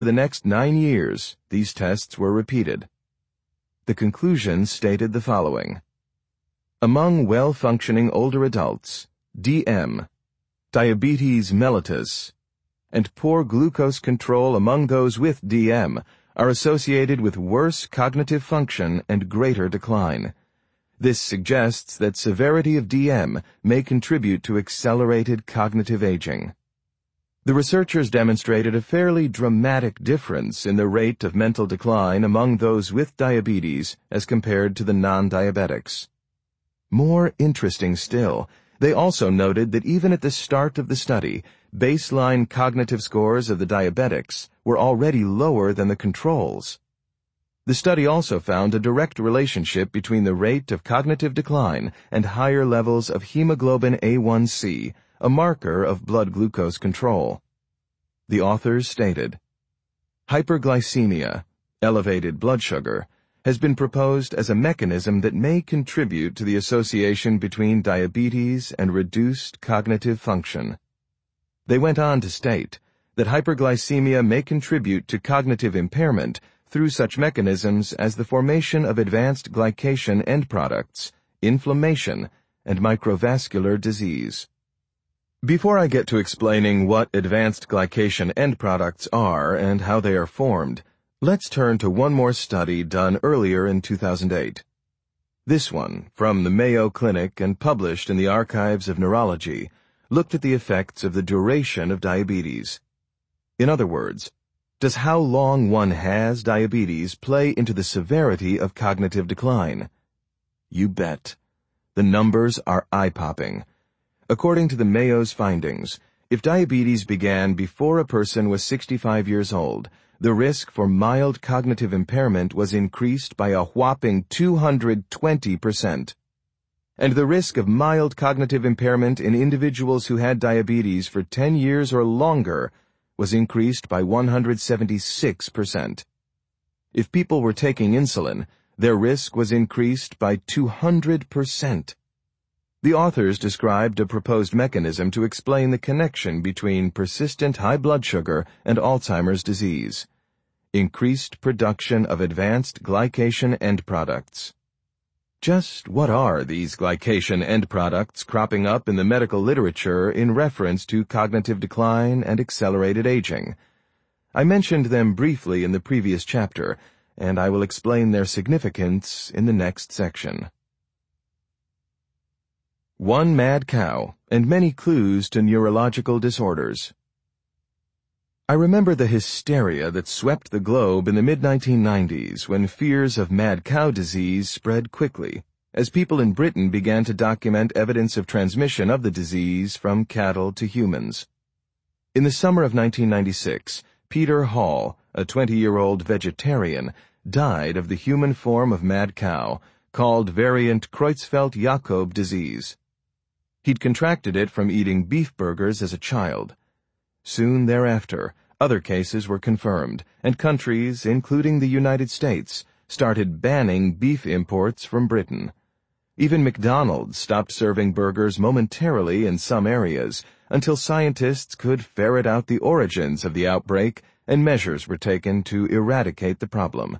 For the next 9 years, these tests were repeated. The conclusions stated the following. Among well-functioning older adults, DM, diabetes mellitus, and poor glucose control among those with DM are associated with worse cognitive function and greater decline. This suggests that severity of DM may contribute to accelerated cognitive aging. The researchers demonstrated a fairly dramatic difference in the rate of mental decline among those with diabetes as compared to the non-diabetics. More interesting still, they also noted that even at the start of the study, baseline cognitive scores of the diabetics were already lower than the controls. The study also found a direct relationship between the rate of cognitive decline and higher levels of hemoglobin A1C, a marker of blood glucose control. The authors stated, hyperglycemia, elevated blood sugar, has been proposed as a mechanism that may contribute to the association between diabetes and reduced cognitive function. They went on to state that hyperglycemia may contribute to cognitive impairment through such mechanisms as the formation of advanced glycation end products, inflammation, and microvascular disease. Before I get to explaining what advanced glycation end products are and how they are formed, let's turn to one more study done earlier in 2008. This one, from the Mayo Clinic and published in the Archives of Neurology, looked at the effects of the duration of diabetes. In other words, does how long one has diabetes play into the severity of cognitive decline? You bet. The numbers are eye-popping. According to the Mayo's findings, if diabetes began before a person was 65 years old, the risk for mild cognitive impairment was increased by a whopping 220%. And the risk of mild cognitive impairment in individuals who had diabetes for 10 years or longer was increased by 176%. If people were taking insulin, their risk was increased by 200%. The authors described a proposed mechanism to explain the connection between persistent high blood sugar and Alzheimer's disease. Increased production of advanced glycation end products. Just what are these glycation end products cropping up in the medical literature in reference to cognitive decline and accelerated aging? I mentioned them briefly in the previous chapter, and I will explain their significance in the next section. One mad cow and many clues to neurological disorders. I remember the hysteria that swept the globe in the mid-1990s when fears of mad cow disease spread quickly, as people in Britain began to document evidence of transmission of the disease from cattle to humans. In the summer of 1996, Peter Hall, a 20-year-old vegetarian, died of the human form of mad cow, called variant Creutzfeldt-Jakob disease. He'd contracted it from eating beef burgers as a child. Soon thereafter, other cases were confirmed, and countries, including the United States, started banning beef imports from Britain. Even McDonald's stopped serving burgers momentarily in some areas until scientists could ferret out the origins of the outbreak and measures were taken to eradicate the problem.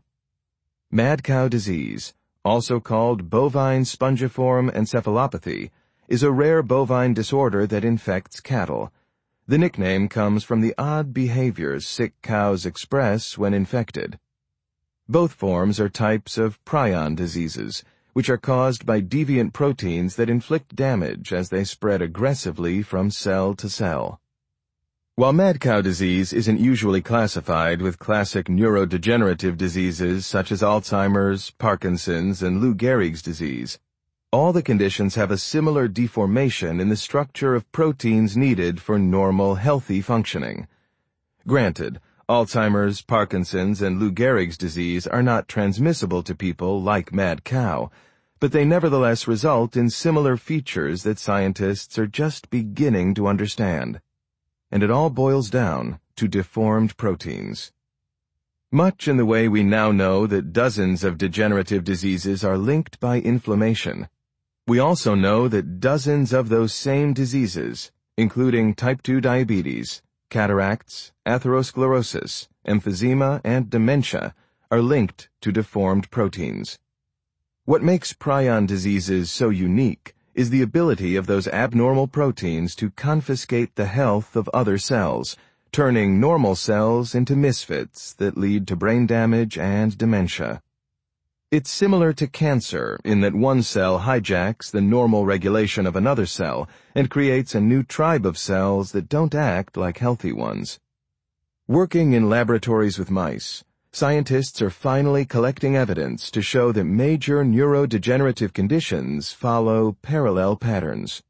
Mad cow disease, also called bovine spongiform encephalopathy, is a rare bovine disorder that infects cattle. The nickname comes from the odd behaviors sick cows express when infected. Both forms are types of prion diseases, which are caused by deviant proteins that inflict damage as they spread aggressively from cell to cell. While mad cow disease isn't usually classified with classic neurodegenerative diseases such as Alzheimer's, Parkinson's, and Lou Gehrig's disease, all the conditions have a similar deformation in the structure of proteins needed for normal, healthy functioning. Granted, Alzheimer's, Parkinson's, and Lou Gehrig's disease are not transmissible to people like mad cow, but they nevertheless result in similar features that scientists are just beginning to understand. And it all boils down to deformed proteins. Much in the way we now know that dozens of degenerative diseases are linked by inflammation, we also know that dozens of those same diseases, including type 2 diabetes, cataracts, atherosclerosis, emphysema, and dementia are linked to deformed proteins. What makes prion diseases so unique is the ability of those abnormal proteins to confiscate the health of other cells, turning normal cells into misfits that lead to brain damage and dementia. It's similar to cancer in that one cell hijacks the normal regulation of another cell and creates a new tribe of cells that don't act like healthy ones. Working in laboratories with mice, scientists are finally collecting evidence to show that major neurodegenerative conditions follow parallel patterns.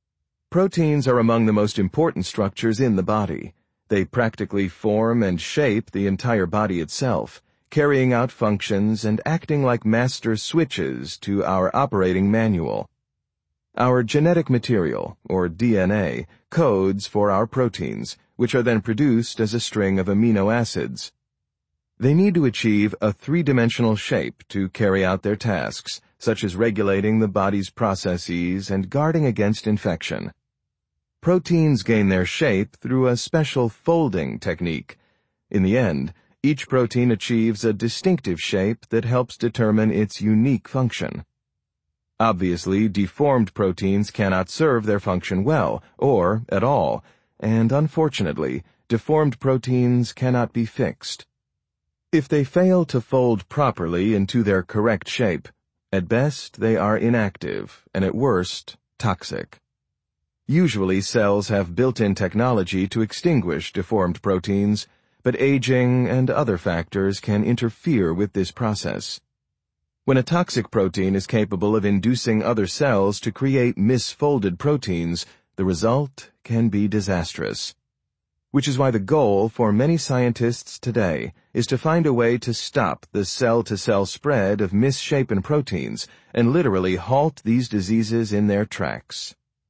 Proteins are among the most important structures in the body. They practically form and shape the entire body itself, carrying out functions and acting like master switches to our operating manual. Our genetic material, or DNA, codes for our proteins, which are then produced as a string of amino acids. They need to achieve a three-dimensional shape to carry out their tasks, such as regulating the body's processes and guarding against infection. Proteins gain their shape through a special folding technique. In the end, each protein achieves a distinctive shape that helps determine its unique function. Obviously, deformed proteins cannot serve their function well, or at all, and unfortunately, deformed proteins cannot be fixed. If they fail to fold properly into their correct shape, at best they are inactive, and at worst, toxic. Usually cells have built-in technology to extinguish deformed proteins, but aging and other factors can interfere with this process. When a toxic protein is capable of inducing other cells to create misfolded proteins, the result can be disastrous. Which is why the goal for many scientists today is to find a way to stop the cell-to-cell spread of misshapen proteins and literally halt these diseases in their tracks.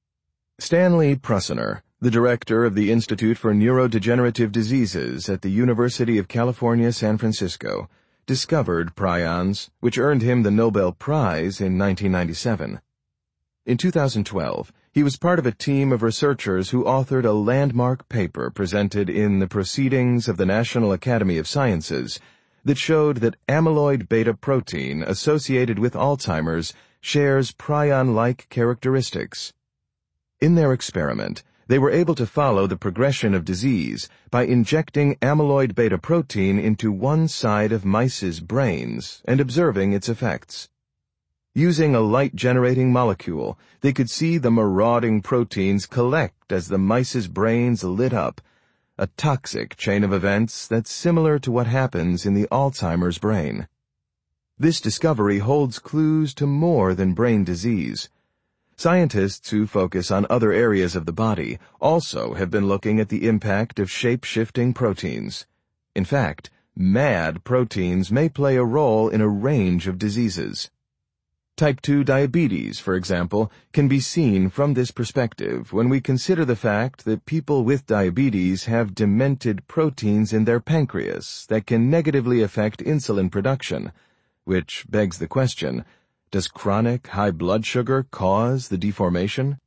Stanley Prusiner, the director of the Institute for Neurodegenerative Diseases at the University of California, San Francisco, discovered prions, which earned him the Nobel Prize in 1997. In 2012, he was part of a team of researchers who authored a landmark paper presented in the Proceedings of the National Academy of Sciences that showed that amyloid beta protein associated with Alzheimer's shares prion-like characteristics. In their experiment, they were able to follow the progression of disease by injecting amyloid beta protein into one side of mice's brains and observing its effects. Using a light-generating molecule, they could see the marauding proteins collect as the mice's brains lit up, a toxic chain of events that's similar to what happens in the Alzheimer's brain. This discovery holds clues to more than brain disease. Scientists who focus on other areas of the body also have been looking at the impact of shape-shifting proteins. In fact, MAD proteins may play a role in a range of diseases. Type 2 diabetes, for example, can be seen from this perspective when we consider the fact that people with diabetes have demented proteins in their pancreas that can negatively affect insulin production, which begs the question, does chronic high blood sugar cause the deformation?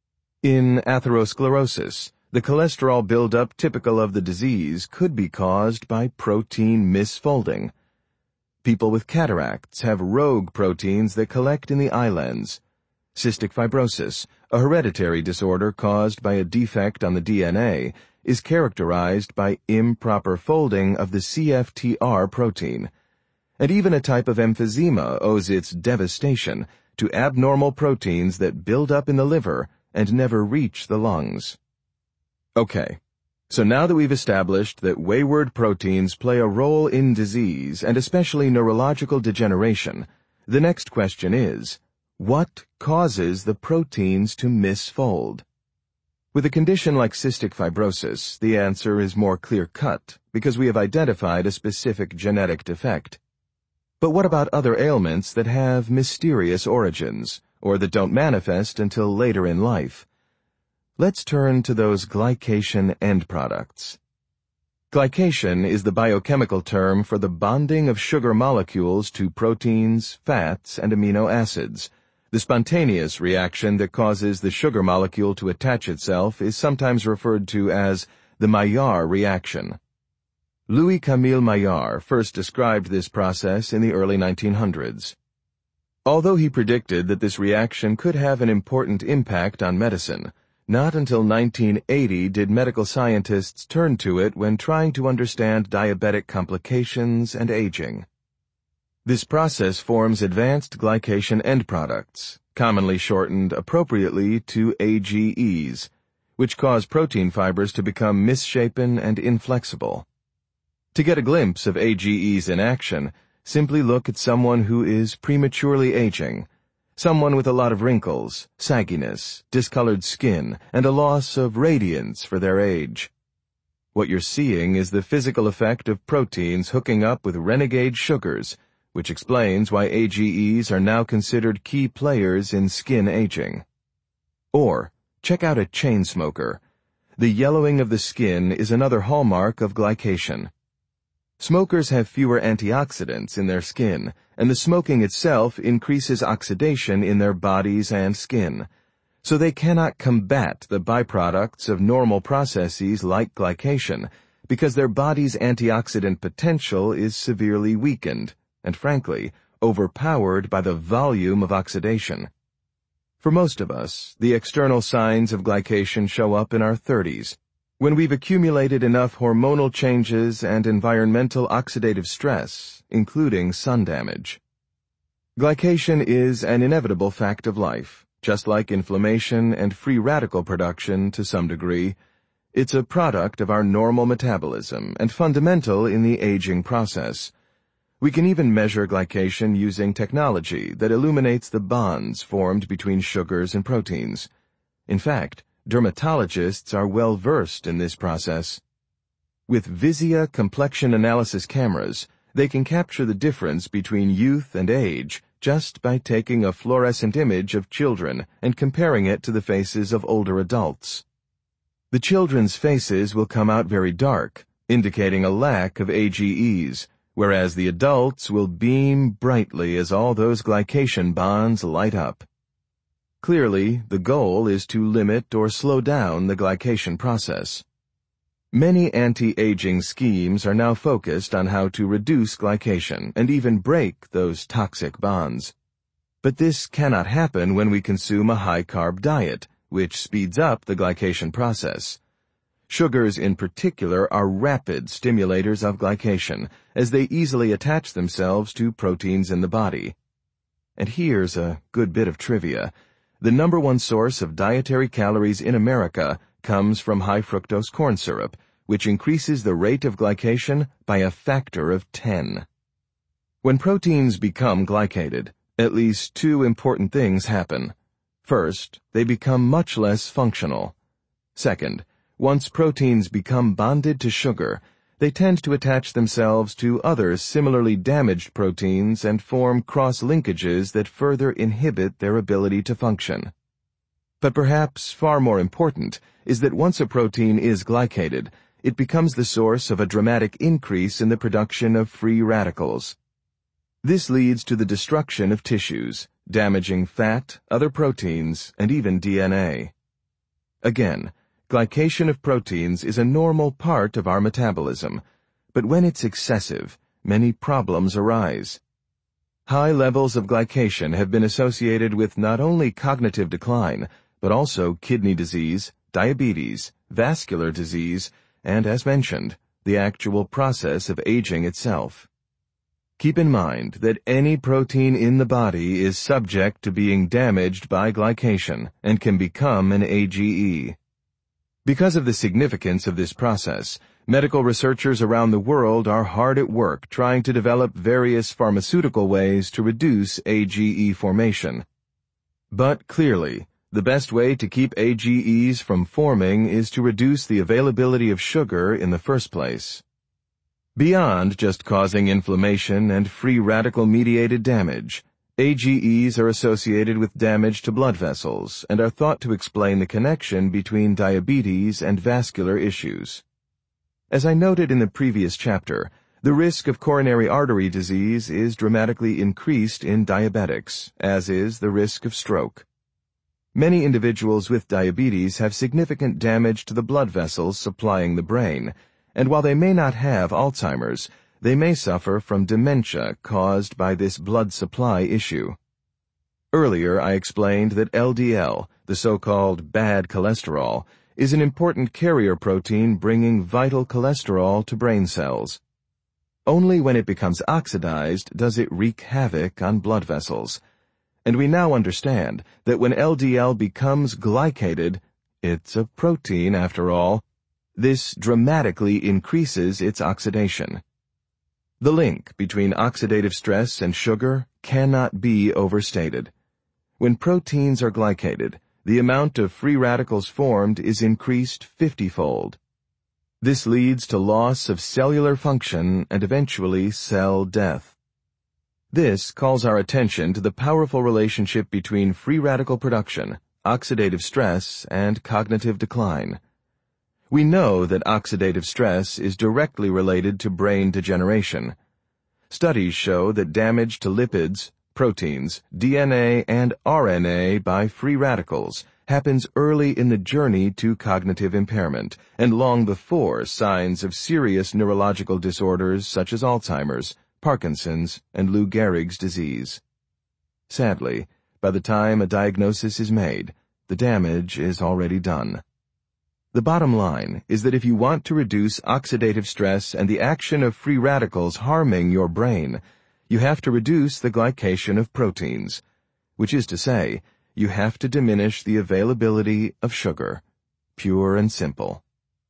In atherosclerosis, the cholesterol buildup typical of the disease could be caused by protein misfolding. People with cataracts have rogue proteins that collect in the eye lens. Cystic fibrosis, a hereditary disorder caused by a defect on the DNA, is characterized by improper folding of the CFTR protein. And even a type of emphysema owes its devastation to abnormal proteins that build up in the liver and never reach the lungs. Okay. So now that we've established that wayward proteins play a role in disease and especially neurological degeneration, the next question is, what causes the proteins to misfold? With a condition like cystic fibrosis, the answer is more clear-cut because we have identified a specific genetic defect. But what about other ailments that have mysterious origins, or that don't manifest until later in life? Let's turn to those glycation end products. Glycation is the biochemical term for the bonding of sugar molecules to proteins, fats, and amino acids. The spontaneous reaction that causes the sugar molecule to attach itself is sometimes referred to as the Maillard reaction. Louis-Camille Maillard first described this process in the early 1900s. Although he predicted that this reaction could have an important impact on medicine, not until 1980 did medical scientists turn to it when trying to understand diabetic complications and aging. This process forms advanced glycation end products, commonly shortened appropriately to AGEs, which cause protein fibers to become misshapen and inflexible. To get a glimpse of AGEs in action, simply look at someone who is prematurely aging, someone with a lot of wrinkles, sagginess, discolored skin, and a loss of radiance for their age. What you're seeing is the physical effect of proteins hooking up with renegade sugars, which explains why AGEs are now considered key players in skin aging. Or, check out a chain smoker. The yellowing of the skin is another hallmark of glycation. Smokers have fewer antioxidants in their skin, and the smoking itself increases oxidation in their bodies and skin, so they cannot combat the byproducts of normal processes like glycation because their body's antioxidant potential is severely weakened and, frankly, overpowered by the volume of oxidation. For most of us, the external signs of glycation show up in our 30s, when we've accumulated enough hormonal changes and environmental oxidative stress, including sun damage. Glycation is an inevitable fact of life, just like inflammation and free radical production to some degree. It's a product of our normal metabolism and fundamental in the aging process. We can even measure glycation using technology that illuminates the bonds formed between sugars and proteins. In fact, dermatologists are well versed in this process. With Vizia complexion analysis cameras, they can capture the difference between youth and age just by taking a fluorescent image of children and comparing it to the faces of older adults. The children's faces will come out very dark, indicating a lack of AGEs, whereas the adults will beam brightly as all those glycation bonds light up. Clearly, the goal is to limit or slow down the glycation process. Many anti-aging schemes are now focused on how to reduce glycation and even break those toxic bonds. But this cannot happen when we consume a high-carb diet, which speeds up the glycation process. Sugars in particular are rapid stimulators of glycation, as they easily attach themselves to proteins in the body. And here's a good bit of trivia. The number one source of dietary calories in America comes from high-fructose corn syrup, which increases the rate of glycation by a factor of 10. When proteins become glycated, at least two important things happen. First, they become much less functional. Second, once proteins become bonded to sugar, they tend to attach themselves to other similarly damaged proteins and form cross-linkages that further inhibit their ability to function. But perhaps far more important is that once a protein is glycated, it becomes the source of a dramatic increase in the production of free radicals. This leads to the destruction of tissues, damaging fat, other proteins, and even DNA. Again, glycation of proteins is a normal part of our metabolism, but when it's excessive, many problems arise. High levels of glycation have been associated with not only cognitive decline, but also kidney disease, diabetes, vascular disease, and, as mentioned, the actual process of aging itself. Keep in mind that any protein in the body is subject to being damaged by glycation and can become an AGE. Because of the significance of this process, medical researchers around the world are hard at work trying to develop various pharmaceutical ways to reduce AGE formation. But clearly, the best way to keep AGEs from forming is to reduce the availability of sugar in the first place. Beyond just causing inflammation and free radical-mediated damage, AGEs are associated with damage to blood vessels and are thought to explain the connection between diabetes and vascular issues. As I noted in the previous chapter, the risk of coronary artery disease is dramatically increased in diabetics, as is the risk of stroke. Many individuals with diabetes have significant damage to the blood vessels supplying the brain, and while they may not have Alzheimer's, they may suffer from dementia caused by this blood supply issue. Earlier, I explained that LDL, the so-called bad cholesterol, is an important carrier protein bringing vital cholesterol to brain cells. Only when it becomes oxidized does it wreak havoc on blood vessels. And we now understand that when LDL becomes glycated, it's a protein after all, this dramatically increases its oxidation. The link between oxidative stress and sugar cannot be overstated. When proteins are glycated, the amount of free radicals formed is increased 50-fold. This leads to loss of cellular function and eventually cell death. This calls our attention to the powerful relationship between free radical production, oxidative stress, and cognitive decline. We know that oxidative stress is directly related to brain degeneration. Studies show that damage to lipids, proteins, DNA, and RNA by free radicals happens early in the journey to cognitive impairment and long before signs of serious neurological disorders such as Alzheimer's, Parkinson's, and Lou Gehrig's disease. Sadly, by the time a diagnosis is made, the damage is already done. The bottom line is that if you want to reduce oxidative stress and the action of free radicals harming your brain, you have to reduce the glycation of proteins, which is to say, you have to diminish the availability of sugar. Pure and simple.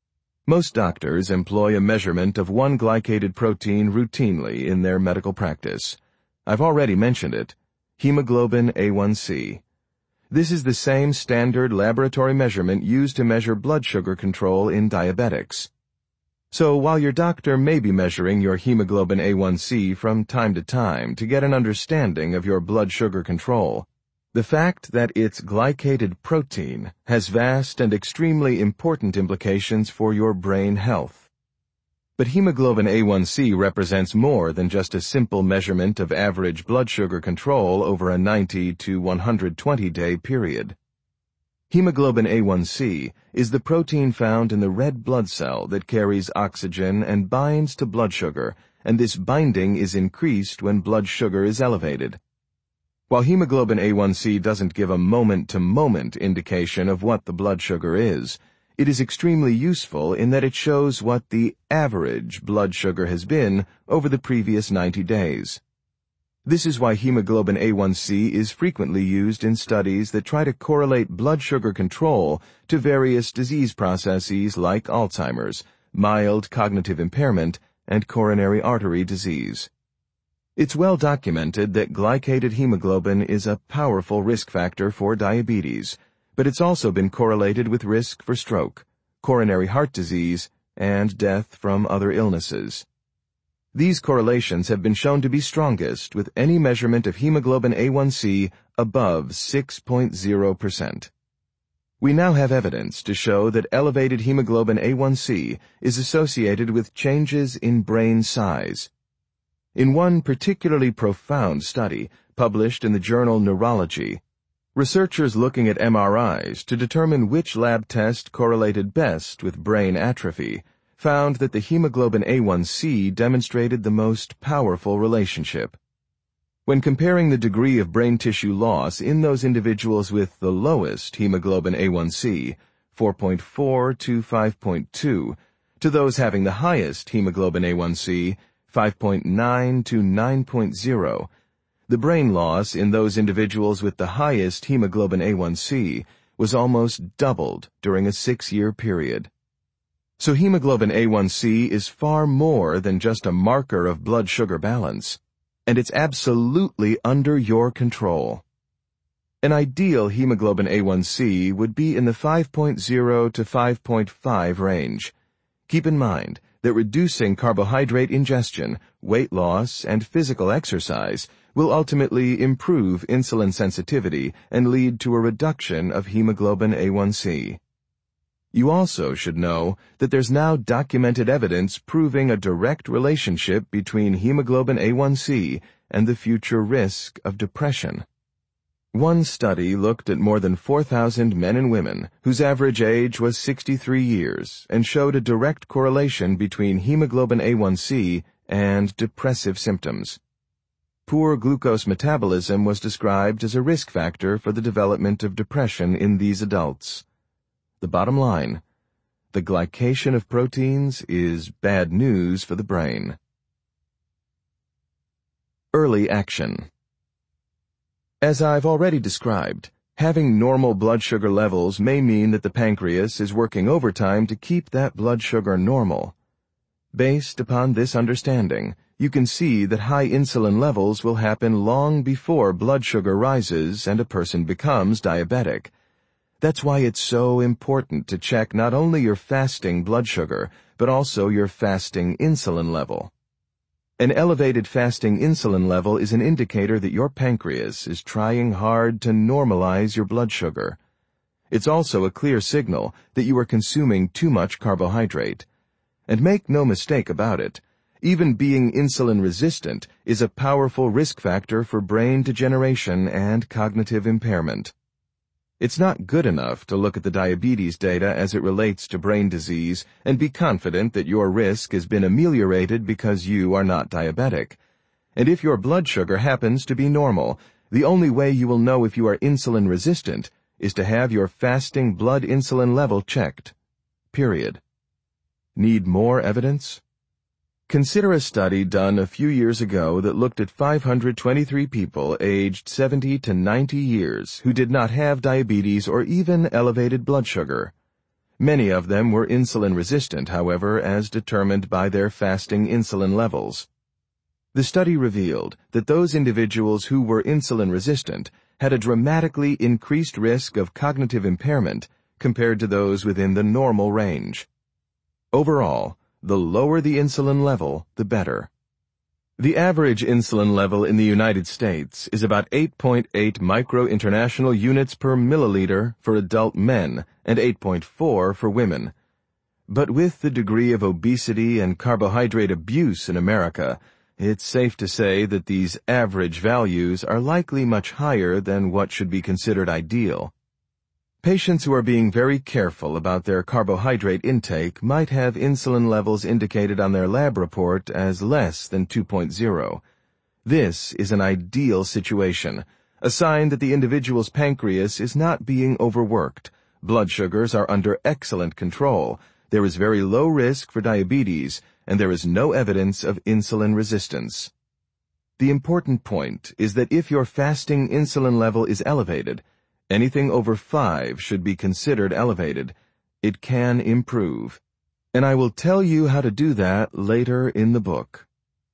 Most doctors employ a measurement of one glycated protein routinely in their medical practice. I've already mentioned it, hemoglobin A1C. This is the same standard laboratory measurement used to measure blood sugar control in diabetics. So while your doctor may be measuring your hemoglobin A1C from time to time to get an understanding of your blood sugar control, the fact that it's glycated protein has vast and extremely important implications for your brain health. But hemoglobin A1C represents more than just a simple measurement of average blood sugar control over a 90 to 120-day period. Hemoglobin A1C is the protein found in the red blood cell that carries oxygen and binds to blood sugar, and this binding is increased when blood sugar is elevated. While hemoglobin A1C doesn't give a moment-to-moment indication of what the blood sugar is, it is extremely useful in that it shows what the average blood sugar has been over the previous 90 days. This is why hemoglobin A1C is frequently used in studies that try to correlate blood sugar control to various disease processes like Alzheimer's, mild cognitive impairment, and coronary artery disease. It's well documented that glycated hemoglobin is a powerful risk factor for diabetes, but it's also been correlated with risk for stroke, coronary heart disease, and death from other illnesses. These correlations have been shown to be strongest with any measurement of hemoglobin A1C above 6.0%. We now have evidence to show that elevated hemoglobin A1C is associated with changes in brain size. In one particularly profound study published in the journal Neurology, researchers looking at MRIs to determine which lab test correlated best with brain atrophy found that the hemoglobin A1C demonstrated the most powerful relationship. When comparing the degree of brain tissue loss in those individuals with the lowest hemoglobin A1C, 4.4 to 5.2, to those having the highest hemoglobin A1C, 5.9 to 9.0, the brain loss in those individuals with the highest hemoglobin A1C was almost doubled during a 6-year period. So hemoglobin A1C is far more than just a marker of blood sugar balance, and it's absolutely under your control. An ideal hemoglobin A1C would be in the 5.0 to 5.5 range. Keep in mind that reducing carbohydrate ingestion, weight loss, and physical exercise will ultimately improve insulin sensitivity and lead to a reduction of hemoglobin A1C. You also should know that there's now documented evidence proving a direct relationship between hemoglobin A1C and the future risk of depression. One study looked at more than 4,000 men and women whose average age was 63 years and showed a direct correlation between hemoglobin A1C and depressive symptoms. Poor glucose metabolism was described as a risk factor for the development of depression in these adults. The bottom line: the glycation of proteins is bad news for the brain. Early action. As I've already described, having normal blood sugar levels may mean that the pancreas is working overtime to keep that blood sugar normal. Based upon this understanding, you can see that high insulin levels will happen long before blood sugar rises and a person becomes diabetic. That's why it's so important to check not only your fasting blood sugar, but also your fasting insulin level. An elevated fasting insulin level is an indicator that your pancreas is trying hard to normalize your blood sugar. It's also a clear signal that you are consuming too much carbohydrate. And make no mistake about it, even being insulin resistant is a powerful risk factor for brain degeneration and cognitive impairment. It's not good enough to look at the diabetes data as it relates to brain disease and be confident that your risk has been ameliorated because you are not diabetic. And if your blood sugar happens to be normal, the only way you will know if you are insulin resistant is to have your fasting blood insulin level checked. Period. Need more evidence? Consider a study done a few years ago that looked at 523 people aged 70 to 90 years who did not have diabetes or even elevated blood sugar. Many of them were insulin resistant, however, as determined by their fasting insulin levels. The study revealed that those individuals who were insulin resistant had a dramatically increased risk of cognitive impairment compared to those within the normal range. Overall, the lower the insulin level, the better. The average insulin level in the United States is about 8.8 micro-international units per milliliter for adult men and 8.4 for women. But with the degree of obesity and carbohydrate abuse in America, it's safe to say that these average values are likely much higher than what should be considered ideal. Patients who are being very careful about their carbohydrate intake might have insulin levels indicated on their lab report as less than 2.0. This is an ideal situation, a sign that the individual's pancreas is not being overworked, blood sugars are under excellent control, there is very low risk for diabetes, and there is no evidence of insulin resistance. The important point is that if your fasting insulin level is elevated, anything over 5 should be considered elevated. It can improve. And I will tell you how to do that later in the book.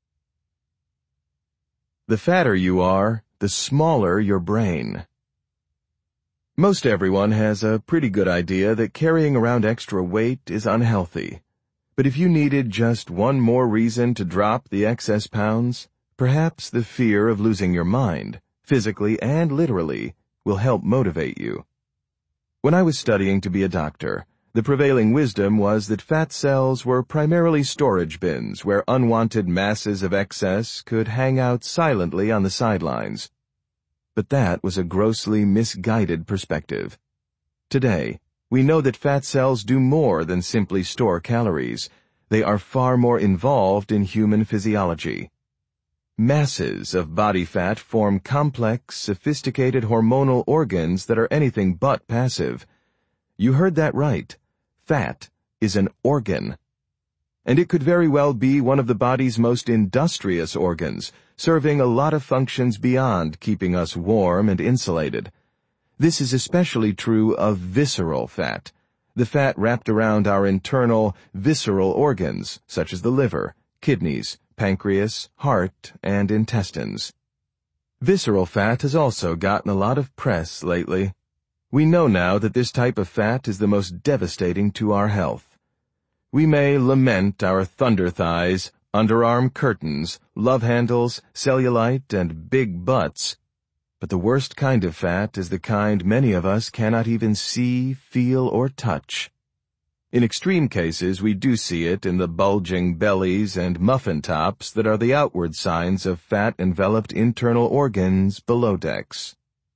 The fatter you are, the smaller your brain. Most everyone has a pretty good idea that carrying around extra weight is unhealthy. But if you needed just one more reason to drop the excess pounds, perhaps the fear of losing your mind, physically and literally, will help motivate you. When I was studying to be a doctor, the prevailing wisdom was that fat cells were primarily storage bins where unwanted masses of excess could hang out silently on the sidelines. But that was a grossly misguided perspective. Today, we know that fat cells do more than simply store calories. They are far more involved in human physiology. Masses of body fat form complex, sophisticated hormonal organs that are anything but passive. You heard that right. Fat is an organ. And it could very well be one of the body's most industrious organs, serving a lot of functions beyond keeping us warm and insulated. This is especially true of visceral fat, the fat wrapped around our internal, visceral organs, such as the liver, kidneys, pancreas, heart, and intestines. Visceral fat has also gotten a lot of press lately. We know now that this type of fat is the most devastating to our health. We may lament our thunder thighs, underarm curtains, love handles, cellulite, and big butts, but the worst kind of fat is the kind many of us cannot even see, feel, or touch. In extreme cases, we do see it in the bulging bellies and muffin tops that are the outward signs of fat-enveloped internal organs below decks.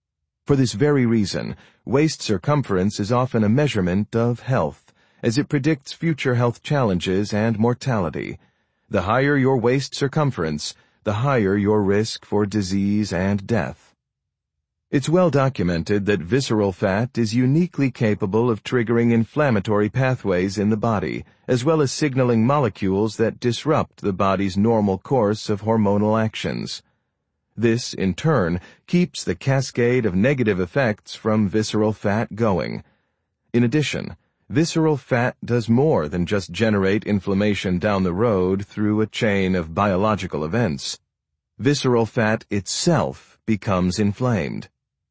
For this very reason, waist circumference is often a measurement of health, as it predicts future health challenges and mortality. The higher your waist circumference, the higher your risk for disease and death. It's well documented that visceral fat is uniquely capable of triggering inflammatory pathways in the body, as well as signaling molecules that disrupt the body's normal course of hormonal actions. This, in turn, keeps the cascade of negative effects from visceral fat going. In addition, visceral fat does more than just generate inflammation down the road through a chain of biological events. Visceral fat itself becomes inflamed.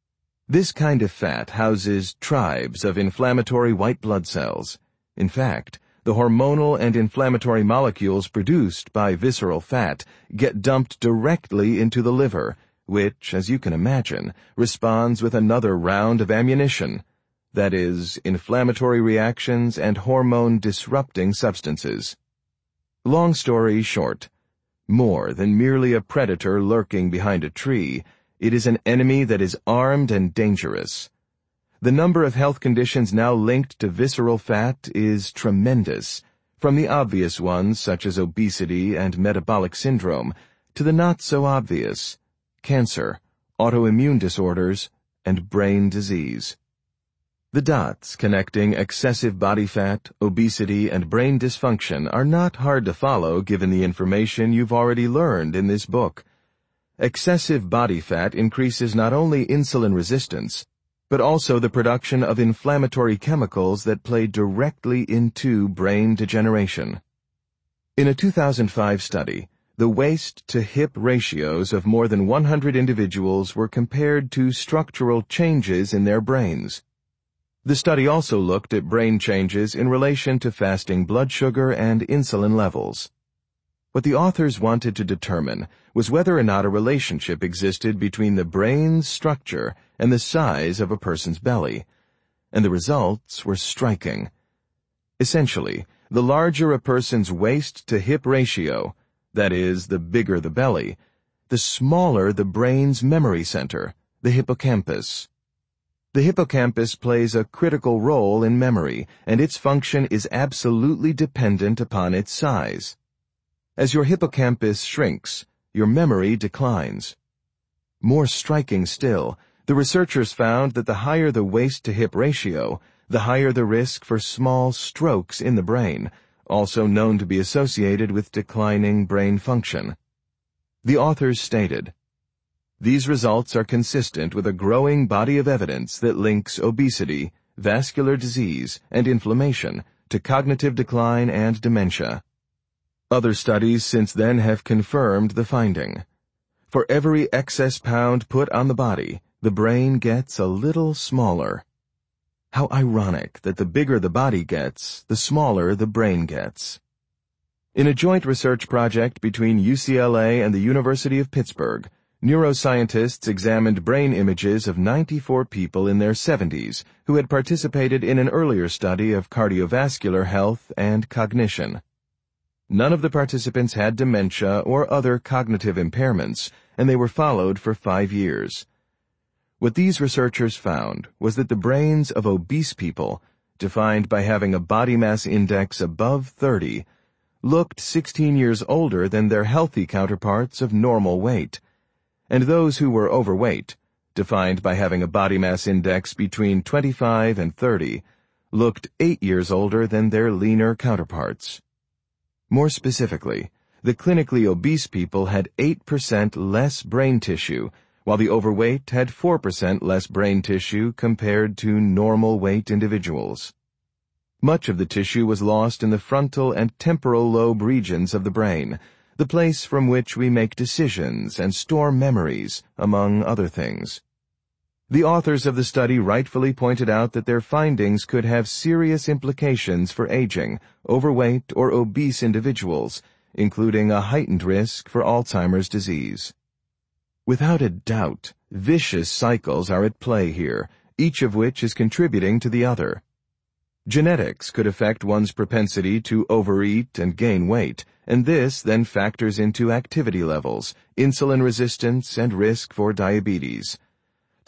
This kind of fat houses tribes of inflammatory white blood cells. In fact, the hormonal and inflammatory molecules produced by visceral fat get dumped directly into the liver, which, as you can imagine, responds with another round of ammunition. That is, inflammatory reactions and hormone-disrupting substances. Long story short, more than merely a predator lurking behind a tree, it is an enemy that is armed and dangerous. The number of health conditions now linked to visceral fat is tremendous, from the obvious ones such as obesity and metabolic syndrome, to the not-so-obvious, cancer, autoimmune disorders, and brain disease. The dots connecting excessive body fat, obesity, and brain dysfunction are not hard to follow given the information you've already learned in this book. Excessive body fat increases not only insulin resistance, but also the production of inflammatory chemicals that play directly into brain degeneration. In a 2005 study, the waist-to-hip ratios of more than 100 individuals were compared to structural changes in their brains. The study also looked at brain changes in relation to fasting blood sugar and insulin levels. What the authors wanted to determine was whether or not a relationship existed between the brain's structure and the size of a person's belly, and the results were striking. Essentially, the larger a person's waist-to-hip ratio, that is, the bigger the belly, the smaller the brain's memory center, the hippocampus. The hippocampus plays a critical role in memory, and its function is absolutely dependent upon its size. As your hippocampus shrinks, your memory declines. More striking still, the researchers found that the higher the waist-to-hip ratio, the higher the risk for small strokes in the brain, also known to be associated with declining brain function. The authors stated, "These results are consistent with a growing body of evidence that links obesity, vascular disease, and inflammation to cognitive decline and dementia." Other studies since then have confirmed the finding. For every excess pound put on the body, the brain gets a little smaller. How ironic that the bigger the body gets, the smaller the brain gets. In a joint research project between UCLA and the University of Pittsburgh, neuroscientists examined brain images of 94 people in their 70s who had participated in an earlier study of cardiovascular health and cognition. None of the participants had dementia or other cognitive impairments, and they were followed for 5 years. What these researchers found was that the brains of obese people, defined by having a body mass index above 30, looked 16 years older than their healthy counterparts of normal weight, and those who were overweight, defined by having a body mass index between 25 and 30, looked 8 years older than their leaner counterparts. More specifically, the clinically obese people had 8% less brain tissue, while the overweight had 4% less brain tissue compared to normal weight individuals. Much of the tissue was lost in the frontal and temporal lobe regions of the brain, the place from which we make decisions and store memories, among other things. The authors of the study rightfully pointed out that their findings could have serious implications for aging, overweight, or obese individuals, including a heightened risk for Alzheimer's disease. Without a doubt, vicious cycles are at play here, each of which is contributing to the other. Genetics could affect one's propensity to overeat and gain weight, and this then factors into activity levels, insulin resistance, and risk for diabetes.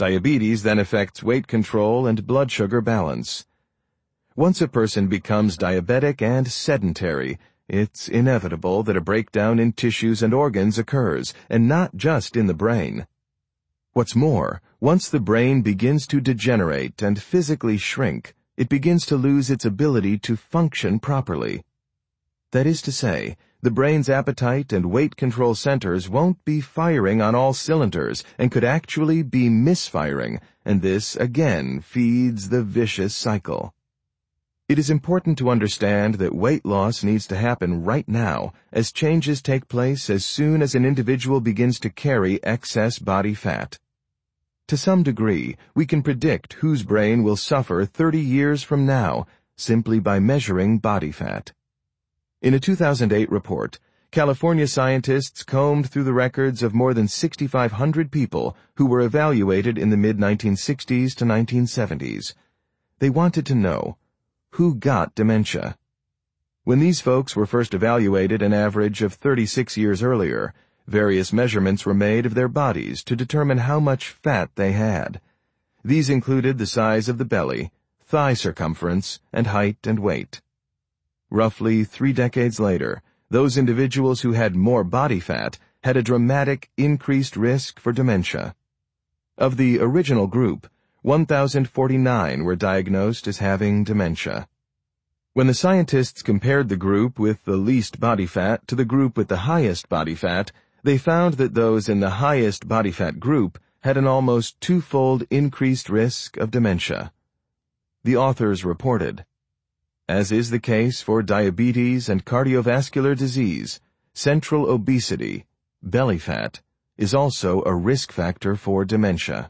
Diabetes then affects weight control and blood sugar balance. Once a person becomes diabetic and sedentary, it's inevitable that a breakdown in tissues and organs occurs, and not just in the brain. What's more, once the brain begins to degenerate and physically shrink, it begins to lose its ability to function properly. That is to say, the brain's appetite and weight control centers won't be firing on all cylinders and could actually be misfiring, and this again feeds the vicious cycle. It is important to understand that weight loss needs to happen right now, as changes take place as soon as an individual begins to carry excess body fat. To some degree, we can predict whose brain will suffer 30 years from now simply by measuring body fat. In a 2008 report, California scientists combed through the records of more than 6,500 people who were evaluated in the mid-1960s to 1970s. They wanted to know, who got dementia? When these folks were first evaluated an average of 36 years earlier, various measurements were made of their bodies to determine how much fat they had. These included the size of the belly, thigh circumference, and height and weight. Roughly 3 decades later, those individuals who had more body fat had a dramatic increased risk for dementia. Of the original group, 1,049 were diagnosed as having dementia. When the scientists compared the group with the least body fat to the group with the highest body fat, they found that those in the highest body fat group had an almost 2-fold increased risk of dementia. The authors reported, as is the case for diabetes and cardiovascular disease, central obesity, belly fat, is also a risk factor for dementia.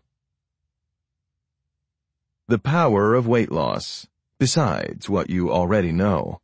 The power of weight loss, besides what you already know.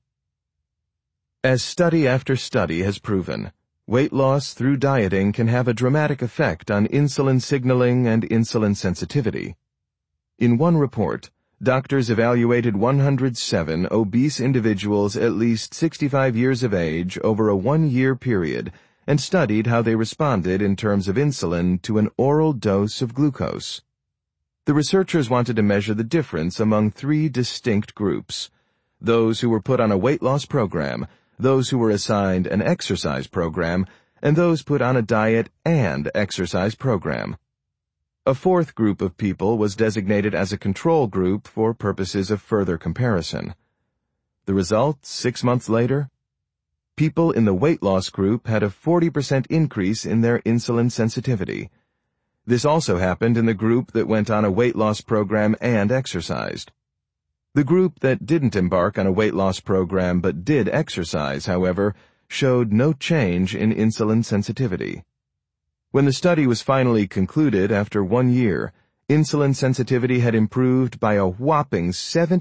As study after study has proven, weight loss through dieting can have a dramatic effect on insulin signaling and insulin sensitivity. In one report, doctors evaluated 107 obese individuals at least 65 years of age over a 1-year period and studied how they responded in terms of insulin to an oral dose of glucose. The researchers wanted to measure the difference among 3 distinct groups: those who were put on a weight loss program, those who were assigned an exercise program, and those put on a diet and exercise program. A 4th group of people was designated as a control group for purposes of further comparison. The results 6 months later? People in the weight loss group had a 40% increase in their insulin sensitivity. This also happened in the group that went on a weight loss program and exercised. The group that didn't embark on a weight loss program but did exercise, however, showed no change in insulin sensitivity. When the study was finally concluded after 1 year, insulin sensitivity had improved by a whopping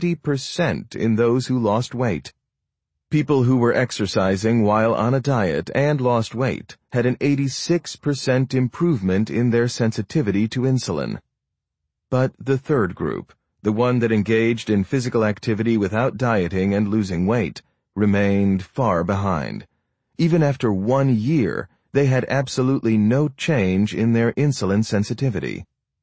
70% in those who lost weight. People who were exercising while on a diet and lost weight had an 86% improvement in their sensitivity to insulin. But the 3rd group, the one that engaged in physical activity without dieting and losing weight, remained far behind. Even after 1 year, they had absolutely no change in their insulin sensitivity.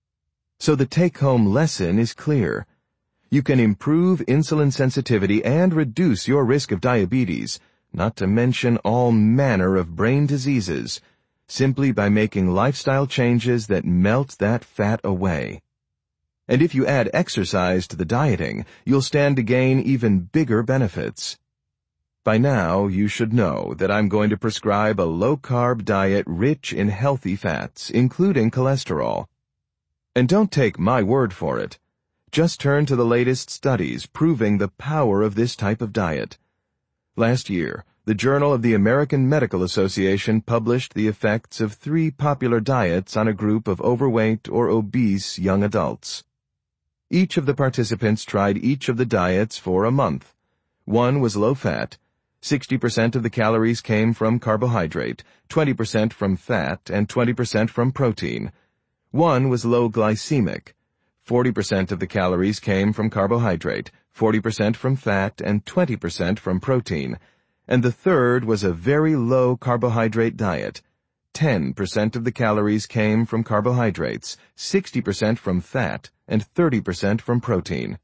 So the take-home lesson is clear. You can improve insulin sensitivity and reduce your risk of diabetes, not to mention all manner of brain diseases, simply by making lifestyle changes that melt that fat away. And if you add exercise to the dieting, you'll stand to gain even bigger benefits. By now, you should know that I'm going to prescribe a low-carb diet rich in healthy fats, including cholesterol. And don't take my word for it. Just turn to the latest studies proving the power of this type of diet. Last year, the Journal of the American Medical Association published the effects of 3 popular diets on a group of overweight or obese young adults. Each of the participants tried each of the diets for a month. One was low-fat. 60% of the calories came from carbohydrate, 20% from fat, and 20% from protein. One was low glycemic. 40% of the calories came from carbohydrate, 40% from fat, and 20% from protein. And the third was a very low carbohydrate diet. 10% of the calories came from carbohydrates, 60% from fat, and 30% from protein.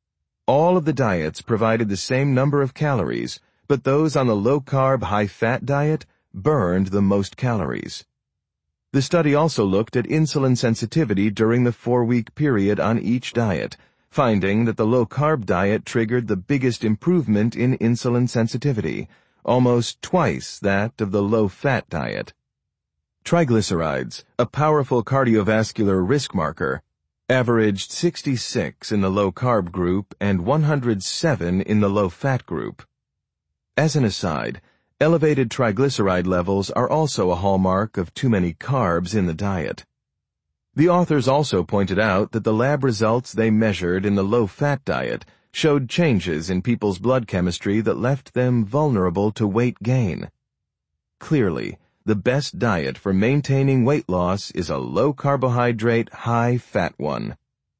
All of the diets provided the same number of calories, but those on the low-carb, high-fat diet burned the most calories. The study also looked at insulin sensitivity during the 4-week period on each diet, finding that the low-carb diet triggered the biggest improvement in insulin sensitivity, almost twice that of the low-fat diet. Triglycerides, a powerful cardiovascular risk marker, averaged 66 in the low-carb group and 107 in the low-fat group. As an aside, elevated triglyceride levels are also a hallmark of too many carbs in the diet. The authors also pointed out that the lab results they measured in the low-fat diet showed changes in people's blood chemistry that left them vulnerable to weight gain. Clearly, the best diet for maintaining weight loss is a low-carbohydrate, high-fat one.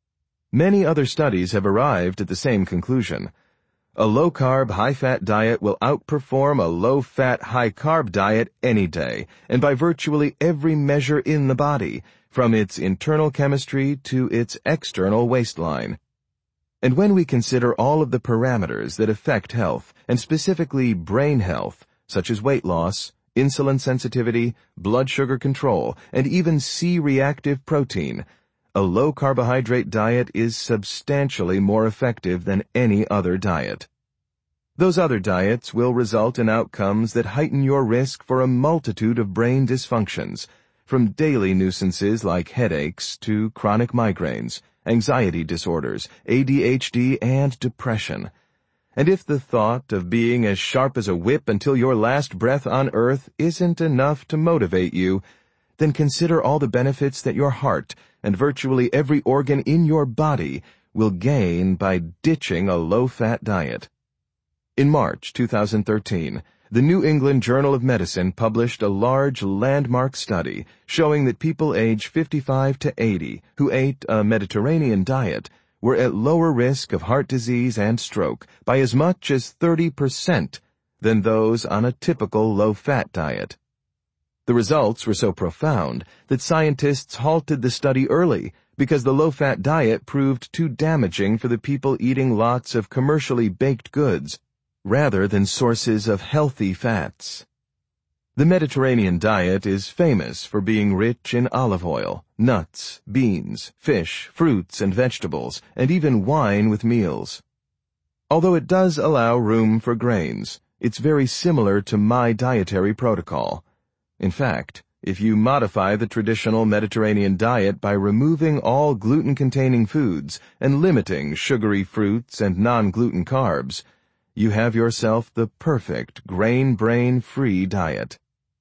Many other studies have arrived at the same conclusion. A low-carb, high-fat diet will outperform a low-fat, high-carb diet any day, and by virtually every measure in the body, from its internal chemistry to its external waistline. And when we consider all of the parameters that affect health, and specifically brain health, such as weight loss, insulin sensitivity, blood sugar control, and even C-reactive protein, a low-carbohydrate diet is substantially more effective than any other diet. Those other diets will result in outcomes that heighten your risk for a multitude of brain dysfunctions, from daily nuisances like headaches to chronic migraines, anxiety disorders, ADHD, and depression. And if the thought of being as sharp as a whip until your last breath on earth isn't enough to motivate you, then consider all the benefits that your heart and virtually every organ in your body will gain by ditching a low-fat diet. In March 2013, the New England Journal of Medicine published a large landmark study showing that people age 55 to 80 who ate a Mediterranean diet were at lower risk of heart disease and stroke by as much as 30% than those on a typical low-fat diet. The results were so profound that scientists halted the study early because the low-fat diet proved too damaging for the people eating lots of commercially baked goods, rather than sources of healthy fats. The Mediterranean diet is famous for being rich in olive oil, nuts, beans, fish, fruits, and vegetables, and even wine with meals. Although it does allow room for grains, it's very similar to my dietary protocol. In fact, if you modify the traditional Mediterranean diet by removing all gluten-containing foods and limiting sugary fruits and non-gluten carbs, you have yourself the perfect grain-brain-free diet.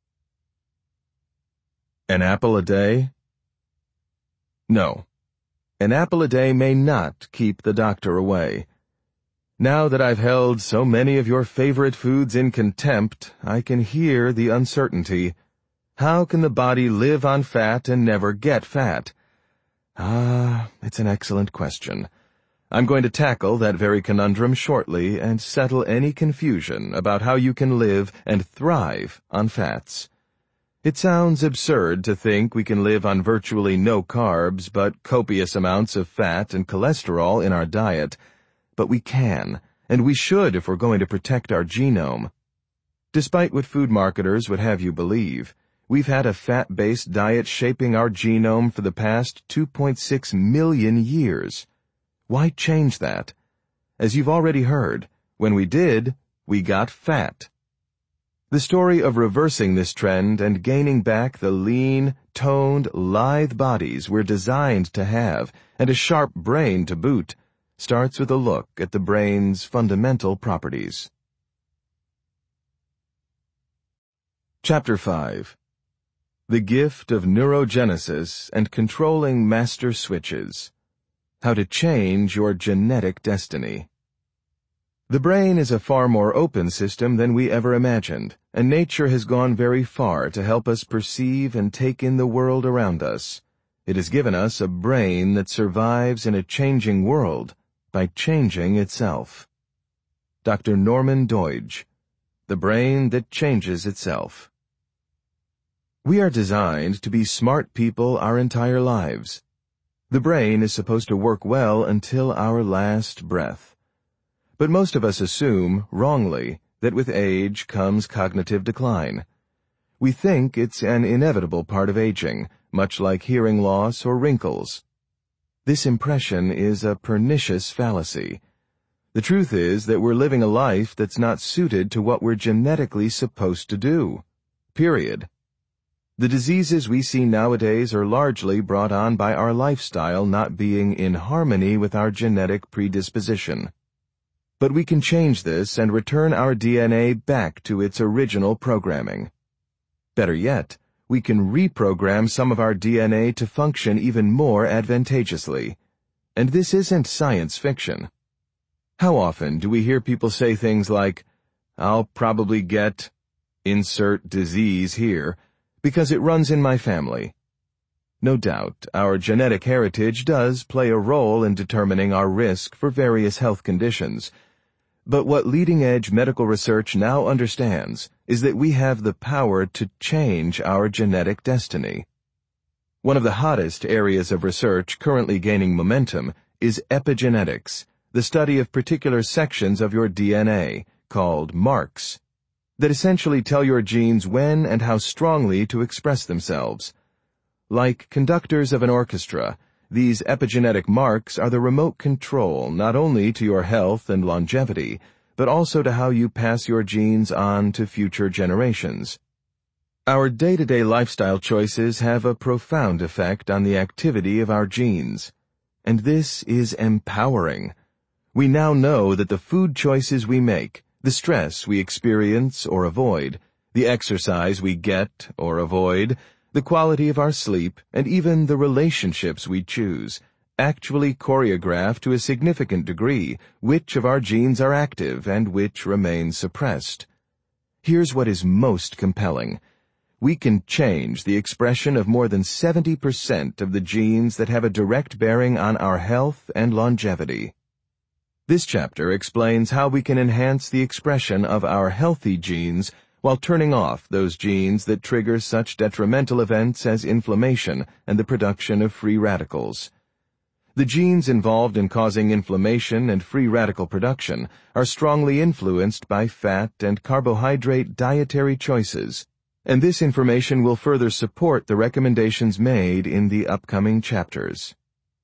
An apple a day? No. An apple a day may not keep the doctor away. Now that I've held so many of your favorite foods in contempt, I can hear the uncertainty. How can the body live on fat and never get fat? It's an excellent question. I'm going to tackle that very conundrum shortly and settle any confusion about how you can live and thrive on fats. It sounds absurd to think we can live on virtually no carbs but copious amounts of fat and cholesterol in our diet, but we can, and we should if we're going to protect our genome. Despite what food marketers would have you believe, we've had a fat-based diet shaping our genome for the past 2.6 million years. Why change that? As you've already heard, when we did, we got fat. The story of reversing this trend and gaining back the lean, toned, lithe bodies we're designed to have, and a sharp brain to boot, starts with a look at the brain's fundamental properties. Chapter 5. The Gift of Neurogenesis and Controlling Master Switches. How to Change Your Genetic Destiny. The brain is a far more open system than we ever imagined, and nature has gone very far to help us perceive and take in the world around us. It has given us a brain that survives in a changing world by changing itself. Dr. Norman Doidge, The Brain That Changes Itself. We are designed to be smart people our entire lives. The brain is supposed to work well until our last breath. But most of us assume, wrongly, that with age comes cognitive decline. We think it's an inevitable part of aging, much like hearing loss or wrinkles. This impression is a pernicious fallacy. The truth is that we're living a life that's not suited to what we're genetically supposed to do. Period. The diseases we see nowadays are largely brought on by our lifestyle not being in harmony with our genetic predisposition. But we can change this and return our DNA back to its original programming. Better yet, we can reprogram some of our DNA to function even more advantageously. And this isn't science fiction. How often do we hear people say things like, "I'll probably get insert disease here because it runs in my family"? No doubt, our genetic heritage does play a role in determining our risk for various health conditions. But what leading-edge medical research now understands is that we have the power to change our genetic destiny. One of the hottest areas of research currently gaining momentum is epigenetics, the study of particular sections of your DNA, called marks, that essentially tell your genes when and how strongly to express themselves. Like conductors of an orchestra, these epigenetic marks are the remote control not only to your health and longevity, but also to how you pass your genes on to future generations. Our day-to-day lifestyle choices have a profound effect on the activity of our genes. And this is empowering. We now know that the food choices we make, the stress we experience or avoid, the exercise we get or avoid, the quality of our sleep, and even the relationships we choose, actually choreograph to a significant degree which of our genes are active and which remain suppressed. Here's what is most compelling. We can change the expression of more than 70% of the genes that have a direct bearing on our health and longevity. This chapter explains how we can enhance the expression of our healthy genes while turning off those genes that trigger such detrimental events as inflammation and the production of free radicals. The genes involved in causing inflammation and free radical production are strongly influenced by fat and carbohydrate dietary choices, and this information will further support the recommendations made in the upcoming chapters.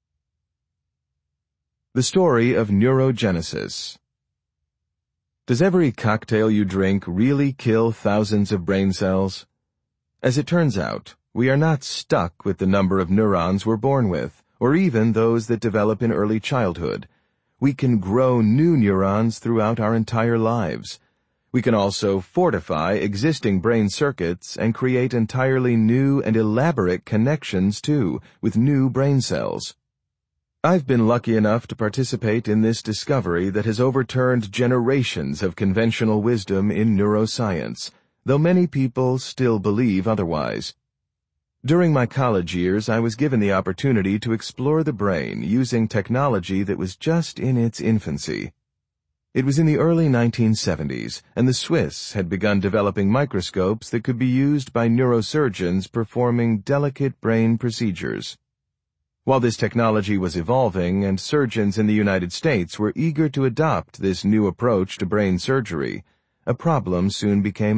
The story of neurogenesis. Does every cocktail you drink really kill thousands of brain cells? As it turns out, we are not stuck with the number of neurons we're born with, or even those that develop in early childhood. We can grow new neurons throughout our entire lives. We can also fortify existing brain circuits and create entirely new and elaborate connections, too, with new brain cells. I've been lucky enough to participate in this discovery that has overturned generations of conventional wisdom in neuroscience, though many people still believe otherwise. During my college years, I was given the opportunity to explore the brain using technology that was just in its infancy. It was in the early 1970s, and the Swiss had begun developing microscopes that could be used by neurosurgeons performing delicate brain procedures. While this technology was evolving and surgeons in the United States were eager to adopt this new approach to brain surgery, a problem soon became